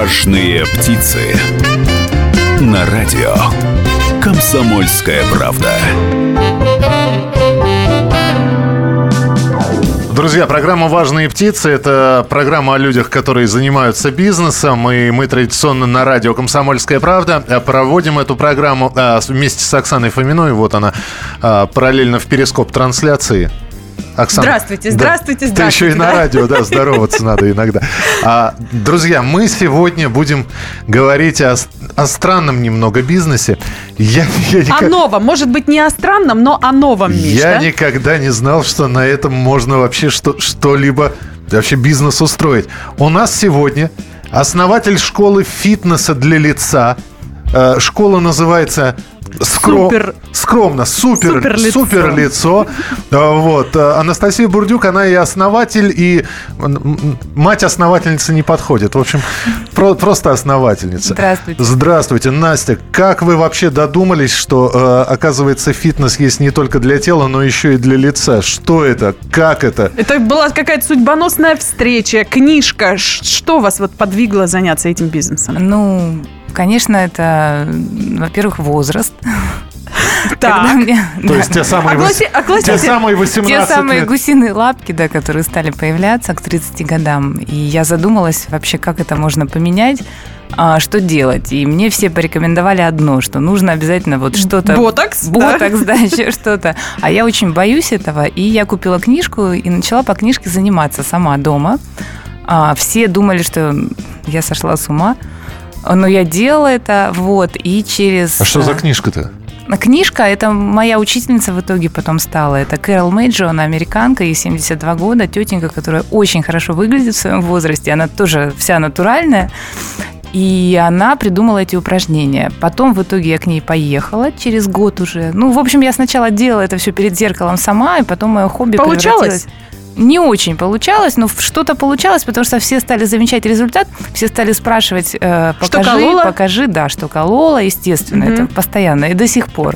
Важные птицы. На радио «Комсомольская правда». Друзья, программа «Важные птицы» — это программа о людях, которые занимаются бизнесом. И мы традиционно на радио «Комсомольская правда» проводим эту программу вместе с Оксаной Фоминой. Вот она, параллельно в перископ-трансляции. Оксана, здравствуйте. Ты еще и на радио, да, здороваться надо иногда. Друзья, мы сегодня будем говорить о странном немного бизнесе. О новом. Может быть, не о странном, но о новом, Миш, Я никогда не знал, что на этом можно вообще что-либо, вообще бизнес устроить. У нас сегодня основатель школы фитнеса для лица. Школа называется... Супер лицо. Вот. Анастасия Бурдюк, она и основатель, и мать-основательница не подходит. В общем, просто основательница. Здравствуйте, Настя. Как вы вообще додумались, что, оказывается, фитнес есть не только для тела, но еще и для лица? Что это? Как это? Это была какая-то судьбоносная встреча, книжка. Что вас вот подвигло заняться этим бизнесом? Конечно, это, во-первых, возраст. То есть те самые 18 Те самые лет. гусиные лапки, да, которые стали появляться к 30 годам. И я задумалась вообще, как это можно поменять, что делать. И мне все порекомендовали одно, что нужно обязательно вот что-то... Ботокс, да, еще что-то. А я очень боюсь этого, и я купила книжку и начала по книжке заниматься сама дома. Все думали, что я сошла с ума. Но я делала это, вот, и через... А что за книжка-то? Книжка, это моя учительница в итоге потом стала. Это Кэрол Мэйджо, она американка, ей 72 года, тетенька, которая очень хорошо выглядит в своем возрасте. Она тоже вся натуральная. И она придумала эти упражнения. Потом в итоге я к ней поехала через год уже. В общем, я сначала делала это все перед зеркалом сама, и потом мое хобби превратилось... Не очень получалось, но что-то получалось, потому что все стали замечать результат, все стали спрашивать, покажи, да, что колола, естественно, это постоянно и до сих пор.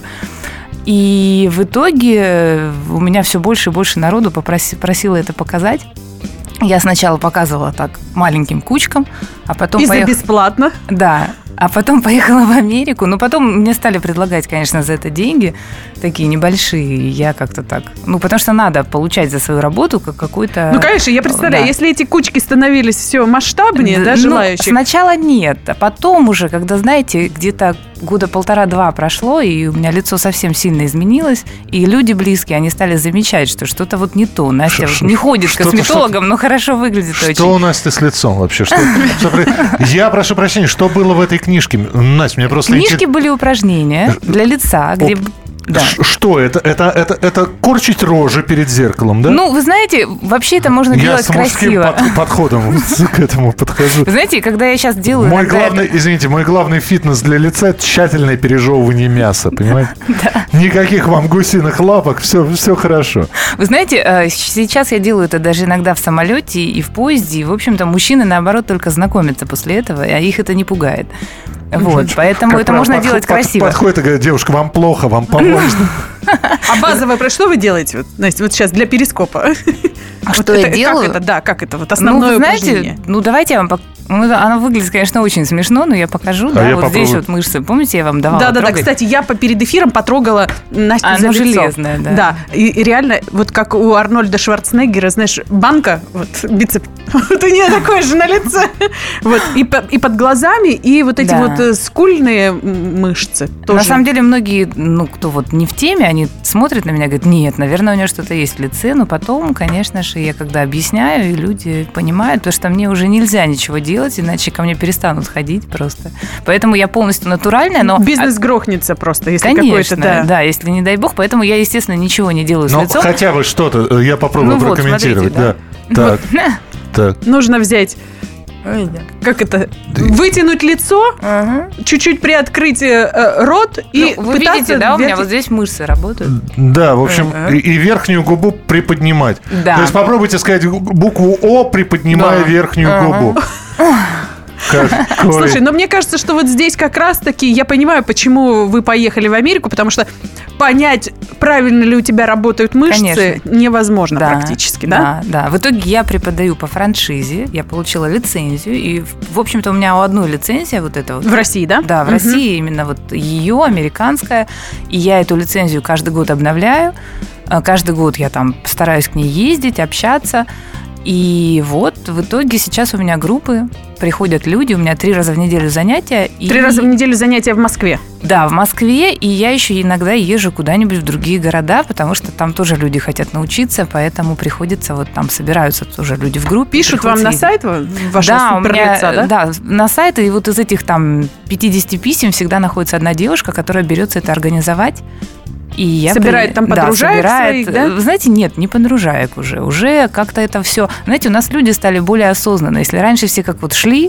И в итоге у меня все больше и больше народу просило это показать. Я сначала показывала так маленьким кучкам, а потом бесплатно? Да. А потом поехала в Америку. Но потом мне стали предлагать, конечно, за это деньги такие небольшие. И я как-то так... потому что надо получать за свою работу какой-то... конечно, я представляю, если эти кучки становились все масштабнее, да, желающих? Сначала нет. А потом уже, когда, знаете, где-то года 1,5-2 прошло, и у меня лицо совсем сильно изменилось, и люди близкие, они стали замечать, что что-то вот не то. Настя не ходит к косметологам, но хорошо выглядит очень. Что у Насти с лицом вообще? Я прошу прощения, что было в этой книжке? Настя, мне просто... В книжке были упражнения для лица, где... Да. Что это? Это корчить рожи перед зеркалом, да? Вы знаете, вообще это можно делать красиво. Я с мужским подходом к этому подхожу. Вы знаете, когда я сейчас делаю... Мой главный фитнес для лица – это тщательное пережевывание мяса, понимаете? Да. Никаких вам гусиных лапок, все хорошо. Вы знаете, сейчас я делаю это даже иногда в самолете и в поезде, и, в общем-то, мужчины, наоборот, только знакомятся после этого, а их это не пугает. Вот, поэтому это можно делать красиво. Подходит и говорит: девушка, вам плохо, вам помочь. А базовое, что вы делаете, Настя, вот сейчас для перископа? Что я делаю? Как это? Вот основное упражнение. Давайте я вам покажу. Оно выглядит, конечно, очень смешно, но я покажу. Вот здесь вот мышцы. Помните, я вам давала трогать? Да. Кстати, я перед эфиром потрогала Настю за лицо. Железное, да. Да. И реально, вот как у Арнольда Шварценеггера, знаешь, банка, вот бицепс, вот у нее такое же на лице. Вот. И под глазами, и вот эти вот скульные мышцы тоже. На самом деле, многие, кто вот не в теме, они смотрят на меня и говорят: нет, наверное, у нее что-то есть в лице. Но потом, конечно же, я когда объясняю, и люди понимают, потому что мне уже нельзя ничего делать, иначе ко мне перестанут ходить просто. Поэтому я полностью натуральная, но... Бизнес грохнется просто, если конечно, какой-то... Да, если не дай бог. Поэтому я, естественно, ничего не делаю с лицом. Хотя бы что-то, я попробую прокомментировать. Смотрите, да. Так. Нужно взять... Как это? Вытянуть лицо, чуть-чуть приоткрыть рот и вы пытаться... видите, да, у меня вот здесь мышцы работают. Да, в общем, и верхнюю губу приподнимать. Да. То есть попробуйте сказать букву О, приподнимая верхнюю губу. Слушай, но мне кажется, что вот здесь как раз-таки я понимаю, почему вы поехали в Америку, потому что понять, правильно ли у тебя работают мышцы, невозможно практически, да? Да. В итоге я преподаю по франшизе, я получила лицензию, и, в общем-то, у меня у одной лицензия вот эта вот. В России, да? Да, в России именно вот ее, американская, и я эту лицензию каждый год обновляю, каждый год я там стараюсь к ней ездить, общаться. И вот в итоге сейчас у меня группы, приходят люди, у меня 3 раза в неделю занятия. 3 раза в неделю занятия в Москве? Да, в Москве, и я еще иногда езжу куда-нибудь в другие города, потому что там тоже люди хотят научиться, поэтому приходится, вот там собираются тоже люди в группе. Пишут вам на сайт вашего суперлица, да? Да, на сайт, и вот из этих там 50 писем всегда находится одна девушка, которая берется это организовать. И я собирает там подружаек своих, да? Вы знаете, нет, не подружаек уже. Уже как-то это все... Знаете, у нас люди стали более осознанны. Если раньше все как вот шли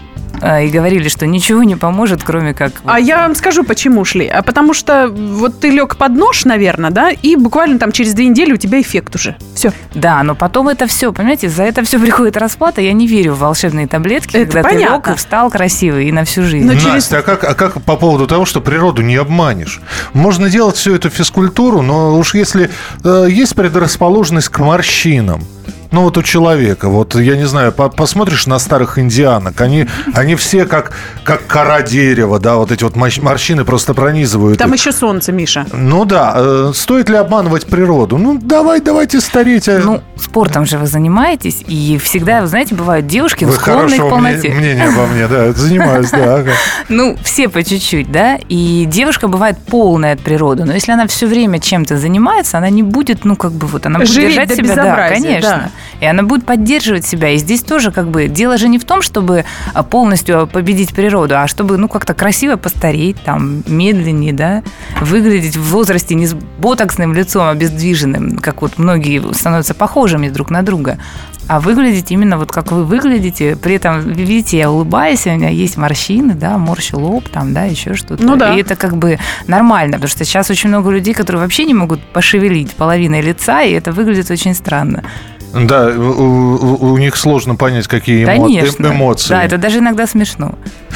и говорили, что ничего не поможет, кроме как... А я вам скажу, почему шли. А потому что вот ты лег под нож, наверное, да, и буквально там через 2 недели у тебя эффект уже. Все. Да, но потом это все, понимаете, за это все приходит расплата. Я не верю в волшебные таблетки, это когда понятно. Ты лег и встал красивый и на всю жизнь. Настя, а как по поводу того, что природу не обманешь? Можно делать всю эту физкультуру, но уж если есть предрасположенность к морщинам, ну вот у человека, вот я не знаю, посмотришь на старых индианок, они все как кора дерева, да, вот эти вот морщины просто пронизывают. Там еще солнце, Миша. Ну да, стоит ли обманывать природу? Ну давайте стареть. Ну, спортом же вы занимаетесь, и всегда, вы знаете, бывают девушки, склонные к полноте. Мнение обо мне, да, занимаюсь, да. Ну, все по чуть-чуть, да, и девушка бывает полная от природы, но если она все время чем-то занимается, она не будет, ну, как бы вот, она будет держать себя, да, конечно. И она будет поддерживать себя. И здесь тоже как бы дело же не в том, чтобы полностью победить природу, а чтобы, ну, как-то красиво постареть, там, медленнее, да, выглядеть в возрасте не с ботоксным лицом, обездвиженным, как вот многие становятся похожими друг на друга, а выглядеть именно вот как вы выглядите. При этом, видите, я улыбаюсь, у меня есть морщины, да, морщу лоб, там, да, еще что-то. Ну, да. И это как бы нормально, потому что сейчас очень много людей, которые вообще не могут пошевелить половиной лица, и это выглядит очень странно. Да, у них сложно понять, какие эмоции. Да, это даже иногда смешно.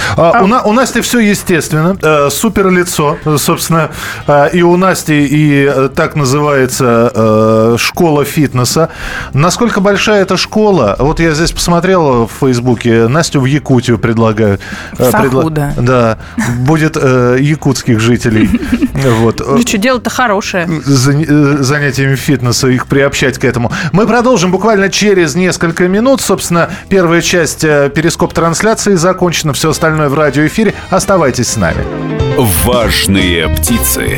У Насти все естественно. Супер лицо, собственно. И у Насти и так называется школа фитнеса. Насколько большая эта школа? Вот я здесь посмотрел в Фейсбуке. Настю в Якутию предлагают. Сахуда. Да, будет якутских жителей. Ну что, дело-то хорошее. Занятиями фитнеса, их приобщать к этому. Мы продолжим буквально через несколько минут. Собственно, первая часть перископ-трансляции закончена. Все остальное в радиоэфире. Оставайтесь с нами. Важные птицы.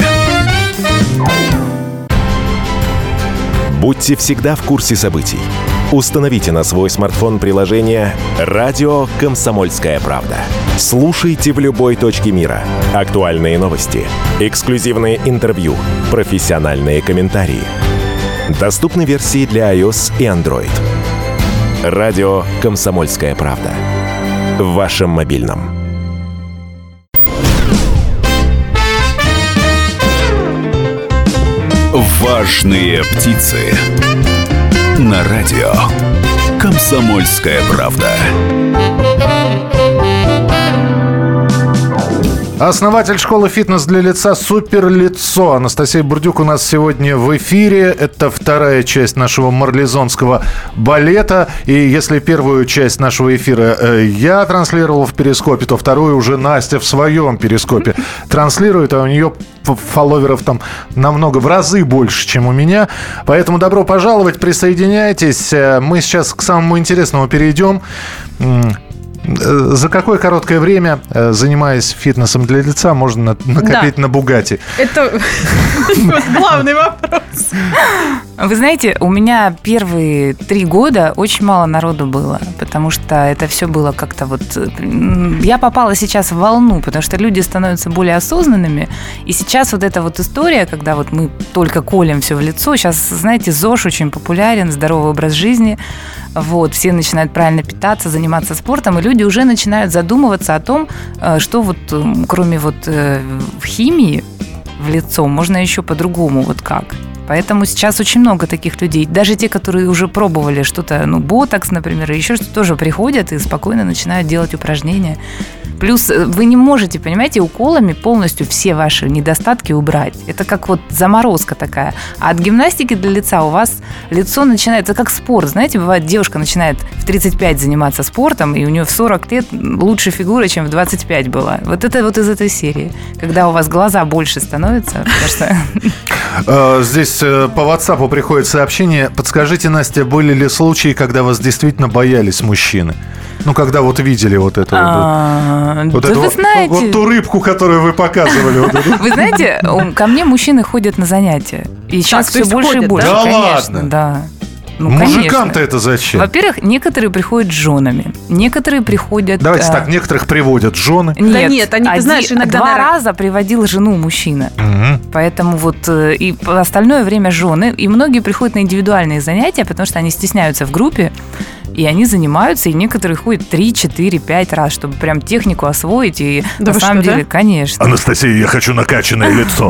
Будьте всегда в курсе событий. Установите на свой смартфон приложение «Радио Комсомольская правда». Слушайте в любой точке мира. Актуальные новости, эксклюзивные интервью, профессиональные комментарии. Доступны версии для iOS и Android. «Радио Комсомольская правда». В вашем мобильном. Важные птицы. На радио «Комсомольская правда». Основатель школы «Фитнес для лица» «Суперлицо» Анастасия Бурдюк у нас сегодня в эфире. Это вторая часть нашего марлезонского балета. И если первую часть нашего эфира я транслировал в перископе, то вторую уже Настя в своем перископе транслирует, а у нее фолловеров там намного, в разы больше, чем у меня. Поэтому добро пожаловать, присоединяйтесь. Мы сейчас к самому интересному перейдем. За какое короткое время, занимаясь фитнесом для лица, можно накопить на Бугатти? Это главный вопрос. Вы знаете, у меня первые 3 года очень мало народу было, потому что это все было как-то вот... Я попала сейчас в волну, потому что люди становятся более осознанными, и сейчас вот эта вот история, когда вот мы только колем все в лицо, сейчас, знаете, ЗОЖ очень популярен, здоровый образ жизни, вот, все начинают правильно питаться, заниматься спортом, и люди уже начинают задумываться о том, что вот кроме вот химии в лицо можно еще по-другому, вот как. Поэтому сейчас очень много таких людей. Даже те, которые уже пробовали что-то, ботокс, например, или еще что-то, тоже приходят и спокойно начинают делать упражнения. Плюс вы не можете, понимаете, уколами полностью все ваши недостатки убрать. Это как вот заморозка такая. А от гимнастики для лица у вас лицо начинает... Это как спорт. Знаете, бывает, девушка начинает в 35 заниматься спортом, и у нее в 40 лет лучше фигура, чем в 25 была. Вот это вот из этой серии. Когда у вас глаза больше становятся. Здесь по WhatsApp приходит сообщение. Подскажите, Настя, были ли случаи, когда вас действительно боялись мужчины? Когда вот видели вот это. Вы знаете... Вот ту рыбку, которую вы показывали. Вы знаете, ко мне мужчины ходят на занятия. И сейчас все больше и больше. Да конечно, ладно? Да. Мужикам-то это зачем? Во-первых, некоторые приходят с женами, некоторые приходят... Давайте так, некоторых приводят жены. Нет, они, ты знаешь, иногда... 2 раза приводил жену мужчина. Поэтому вот и остальное время жены. И многие приходят на индивидуальные занятия, потому что они стесняются в группе. И они занимаются, и некоторые ходят 3, 4, 5 раз, чтобы прям технику освоить. И да на самом деле, конечно. Анастасия, я хочу накачанное лицо.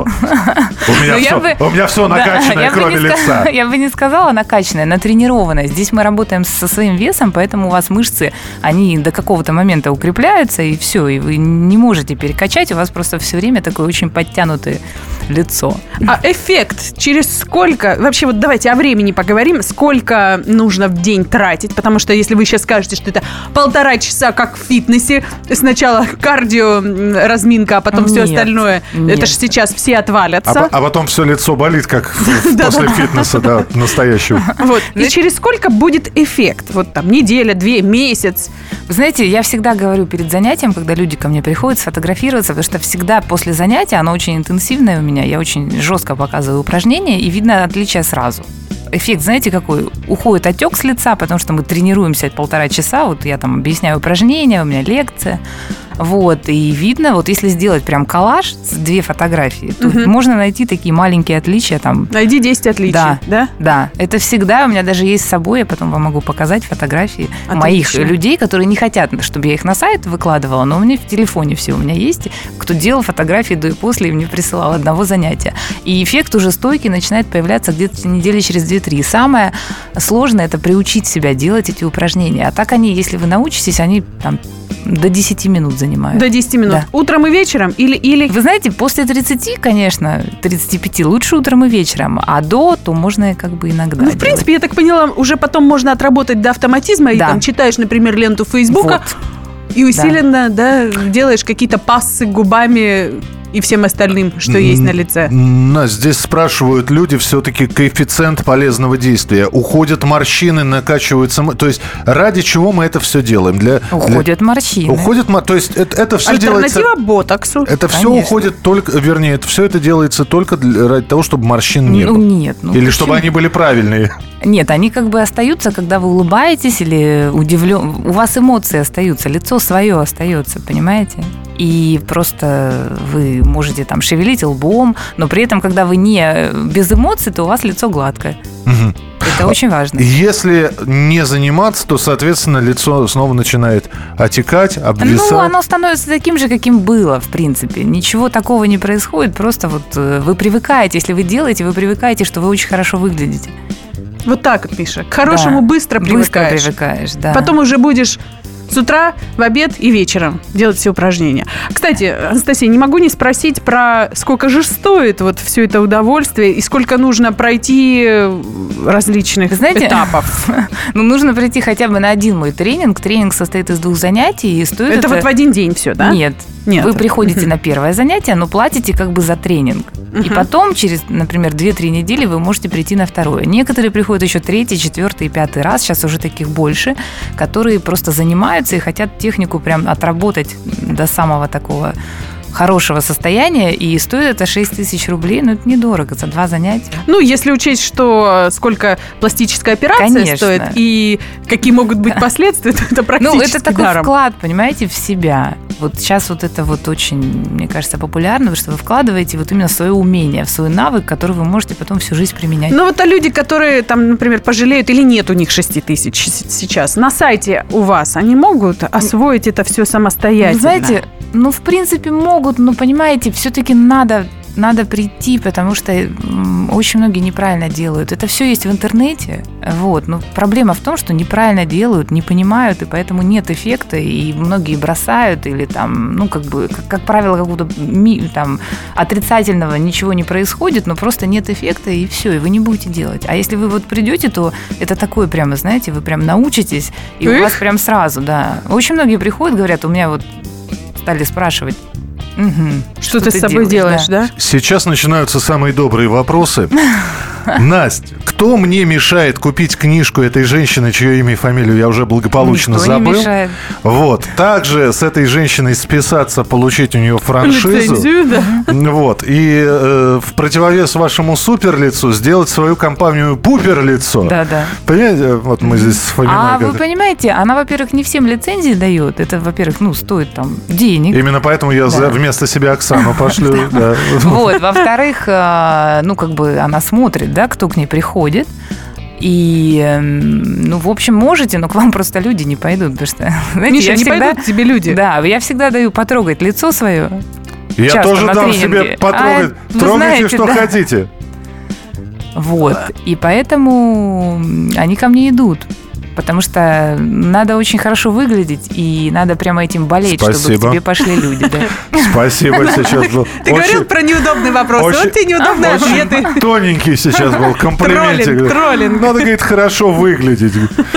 У меня все накачанное, кроме лица. Я бы не сказала накачанное, натренированное. Здесь мы работаем со своим весом, поэтому у вас мышцы, они до какого-то момента укрепляются, и все, и вы не можете перекачать, у вас просто все время такое очень подтянутое лицо. А эффект через сколько? Вообще, вот давайте о времени поговорим. Сколько нужно в день тратить? Потому что если вы сейчас скажете, что это 1,5 часа, как в фитнесе, сначала кардио, разминка, а потом все остальное, это же сейчас все отвалятся. А потом все лицо болит, как после фитнеса, да, настоящего. Вот. И через сколько будет эффект? Вот там неделя, 2, месяц. Вы знаете, я всегда говорю перед занятием, когда люди ко мне приходят сфотографироваться, потому что всегда после занятия, оно очень интенсивное у меня, я очень жестко показываю упражнения, и видно отличие сразу. Эффект, знаете, какой? Уходит отек с лица, потому что мы тренируемся 1,5 часа. Вот я там объясняю упражнения, у меня лекция. Вот, и видно, вот если сделать прям коллаж с 2 фотографии, то можно найти такие маленькие отличия там. Найди 10 отличий, да? Да, это всегда, у меня даже есть с собой, я потом вам могу показать фотографии моих людей, которые не хотят, чтобы я их на сайт выкладывала, но у меня в телефоне все у меня есть, кто делал фотографии до и после, и мне присылал одного занятия. И эффект уже стойкий начинает появляться где-то недели через 2-3. Самое сложное – это приучить себя делать эти упражнения. А так они, если вы научитесь, они там до 10 минут занимают. До 10 минут. Да. Утром и вечером? Или... Вы знаете, после 30, конечно, 35 лучше утром и вечером, а до, то можно как бы иногда в принципе, я так поняла, уже потом можно отработать до автоматизма, и там читаешь, например, ленту Фейсбука, и усиленно делаешь какие-то пассы губами и всем остальным, что есть на лице. Здесь спрашивают люди, все-таки коэффициент полезного действия. Уходят морщины, накачиваются... То есть ради чего мы это все делаем? Уходят морщины. То есть это все делается... Альтернатива ботоксу. Это все уходит только... Вернее, все это делается только ради того, чтобы морщин не было. Нет. Или чтобы они были правильные. Нет, они как бы остаются, когда вы улыбаетесь или удивлен. У вас эмоции остаются, лицо свое остается, понимаете? И просто вы можете там шевелить лбом, но при этом, когда вы не без эмоций, то у вас лицо гладкое. Это очень важно. Если не заниматься, то, соответственно, лицо снова начинает отекать, обвисать. Оно становится таким же, каким было, в принципе. Ничего такого не происходит, просто вот вы привыкаете, если вы делаете, вы привыкаете, что вы очень хорошо выглядите. Вот так вот, Миша. К хорошему быстро привыкаешь. Быстро привыкаешь, да. Потом уже будешь с утра, в обед и вечером делать все упражнения. Кстати, Анастасия, не могу не спросить про сколько же стоит вот все это удовольствие и сколько нужно пройти различных этапов. Нужно пройти хотя бы на один мой тренинг. Тренинг состоит из 2 занятий и стоит это вот в один день все, да? Нет. Вы приходите на первое занятие, но платите как бы за тренинг. И потом через, например, 2-3 недели вы можете прийти на второе. Некоторые приходят еще 3-й, 4-й, 5-й раз, сейчас уже таких больше, которые просто занимаются и хотят технику прям отработать до самого такого хорошего состояния, и стоит это 6 тысяч рублей, но это недорого, за 2 занятия. Если учесть, что сколько пластическая операция стоит, и какие могут быть последствия, то это практически это такой даром. Вклад, понимаете, в себя. Вот сейчас вот это вот очень, мне кажется, популярно, потому что вы вкладываете вот именно в свое умение, в свой навык, который вы можете потом всю жизнь применять. А люди, которые там, например, пожалеют или нет у них 6 тысяч сейчас, на сайте у вас они могут освоить это все самостоятельно? Вы знаете, в принципе, могут, но, понимаете, все-таки надо надо прийти, потому что очень многие неправильно делают. Это все есть в интернете. Вот. Но проблема в том, что неправильно делают, не понимают, и поэтому нет эффекта, и многие бросают, или там, как правило, какого-то там отрицательного ничего не происходит, но просто нет эффекта, и все, и вы не будете делать. А если вы вот придете, то это такое прямо, знаете, вы прям научитесь, и у вас прям сразу, да. Очень многие приходят, говорят, у меня вот стали спрашивать, что ты с собой делаешь, да? Сейчас начинаются самые добрые вопросы. Настя, кто мне мешает купить книжку этой женщины, чье имя и фамилию я уже благополучно забыл? Не мешает. Вот. Также с этой женщиной списаться, получить у нее франшизу. Лицензию, да. Вот. И в противовес вашему суперлицу сделать свою компанию пуперлицо. Да. Понимаете, вот мы здесь с Фоминой. А вы понимаете, она, во-первых, не всем лицензии дает. Это, во-первых, стоит там денег. Именно поэтому я вместо себя Оксану пошлю. Вот. Во-вторых, она смотрит, да, кто к ней приходит. И, в общем, можете, но к вам просто люди не пойдут. Потому что, знаете, Миша, не пойдут к тебе люди. Да, я всегда даю потрогать лицо свое. Я часто тоже на дам тренинге. себе потрогать. Трогайте, знаете, что хотите. Вот. И поэтому они ко мне идут. Потому что надо очень хорошо выглядеть, и надо прямо этим болеть, чтобы к тебе пошли люди. Да. Спасибо, сейчас был. Ты говорил про неудобный вопрос, вот тебе неудобные ответы. Тоненький сейчас был комплиментик. Троллинг. Надо, говорит, хорошо выглядеть.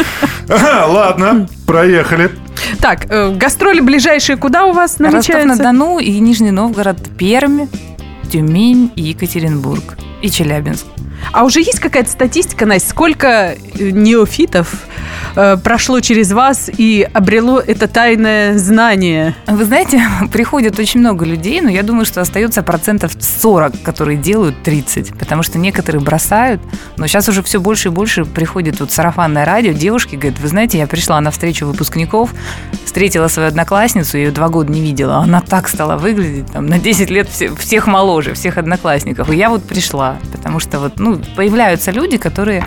Ладно, проехали. Так, гастроли ближайшие куда у вас намечаются? Ростов-на-Дону и Нижний Новгород, Пермь, Тюмень и Екатеринбург. И Челябинск. А уже есть какая-то статистика, Настя, сколько неофитов прошло через вас и обрело это тайное знание? Вы знаете, приходит очень много людей, но я думаю, что остается 40%, которые делают 30%, потому что некоторые бросают, но сейчас уже все больше и больше приходит сарафанное радио, девушки говорят, вы знаете, я пришла на встречу выпускников, встретила свою одноклассницу, я ее 2 года не видела, она так стала выглядеть, там, на 10 лет всех моложе, всех одноклассников, и я пришла, потому что появляются люди, которые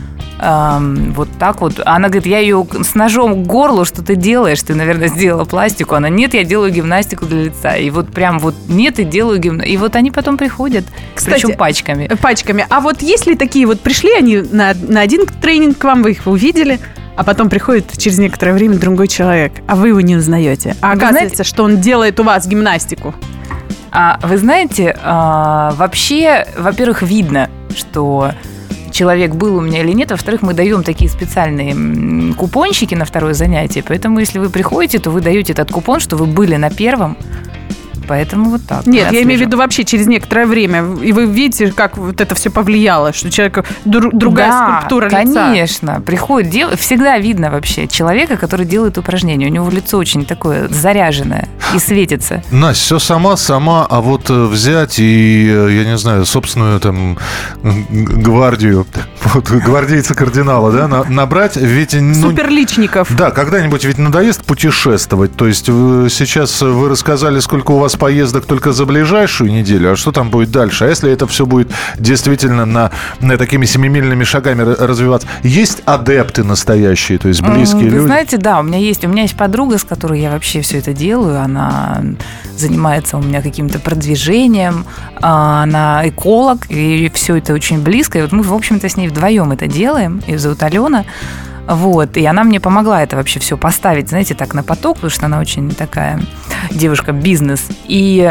вот так вот. Она говорит, я ее с ножом к горлу, что ты делаешь? Ты, наверное, сделала пластику. Она, нет, я делаю гимнастику для лица. И нет, и делаю гимнастику. И они потом приходят, кстати, причем пачками. Пачками. А есть ли такие, пришли они на один тренинг к вам, вы их увидели, а потом приходит через некоторое время другой человек, а вы его не узнаете. А оказывается, что он делает у вас гимнастику. Вы знаете, вообще, во-первых, видно, что человек был у меня или нет. Во-вторых, мы даем такие специальные купончики на второе занятие. Поэтому, если вы приходите, то вы даете этот купон, что вы были на первом. Поэтому вот так. Нет, я имею в виду вообще через некоторое время. И вы видите, как это все повлияло, что у человека другая скульптура лица. Конечно. Приходит, всегда видно вообще человека, который делает упражнения. У него лицо очень такое заряженное и светится. Настя, все сама, а взять и, я не знаю, собственную там гвардию, гвардейца кардинала, да, набрать, ведь... Суперличников. Да, когда-нибудь ведь надоест путешествовать. То есть сейчас вы рассказали, сколько у вас поездок только за ближайшую неделю, а что там будет дальше? А если это все будет действительно на такими семимильными шагами развиваться? Есть адепты настоящие, то есть близкие люди? Вы знаете, да, у меня есть подруга, с которой я вообще все это делаю, она занимается у меня каким-то продвижением, она эколог, и все это очень близко, и мы, в общем-то, с ней вдвоем это делаем, ее зовут Алена. И она мне помогла это вообще все поставить, знаете, так на поток, потому что она очень такая девушка бизнес. И,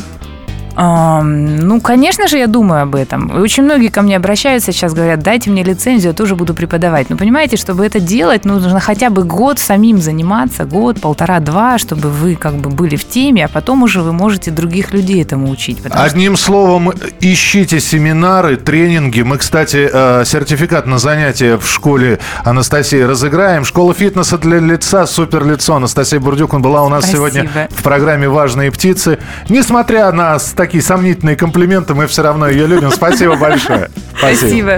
конечно же, я думаю об этом. И очень многие ко мне обращаются сейчас, говорят, дайте мне лицензию, я тоже буду преподавать. Но понимаете, чтобы это делать, нужно хотя бы год самим заниматься, год, 1,5-2, чтобы вы были в теме, а потом уже вы можете других людей этому учить. Одним словом, ищите семинары, тренинги. Мы, кстати, сертификат на занятия в школе Анастасии разыграем. Школа фитнеса для лица, суперлицо. Анастасия Бурдюк была у нас сегодня в программе «Важные птицы». Несмотря на такие сомнительные комплименты, мы все равно ее любим. Спасибо большое. Спасибо.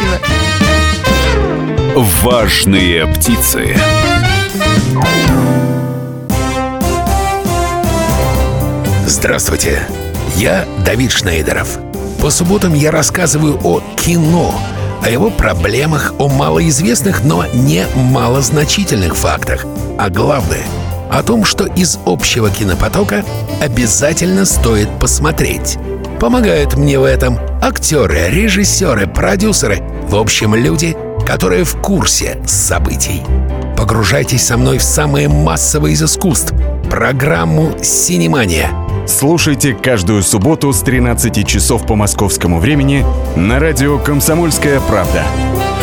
Важные птицы. Здравствуйте, я Давид Шнейдеров. По субботам я рассказываю о кино, о его проблемах, о малоизвестных, но не малозначительных фактах. А главное — о том, что из общего кинопотока обязательно стоит посмотреть. Помогают мне в этом актеры, режиссеры, продюсеры, в общем, люди, которые в курсе событий. Погружайтесь со мной в самое массовое из искусств – программу «Синемания». Слушайте каждую субботу с 13 часов по московскому времени на радио «Комсомольская правда».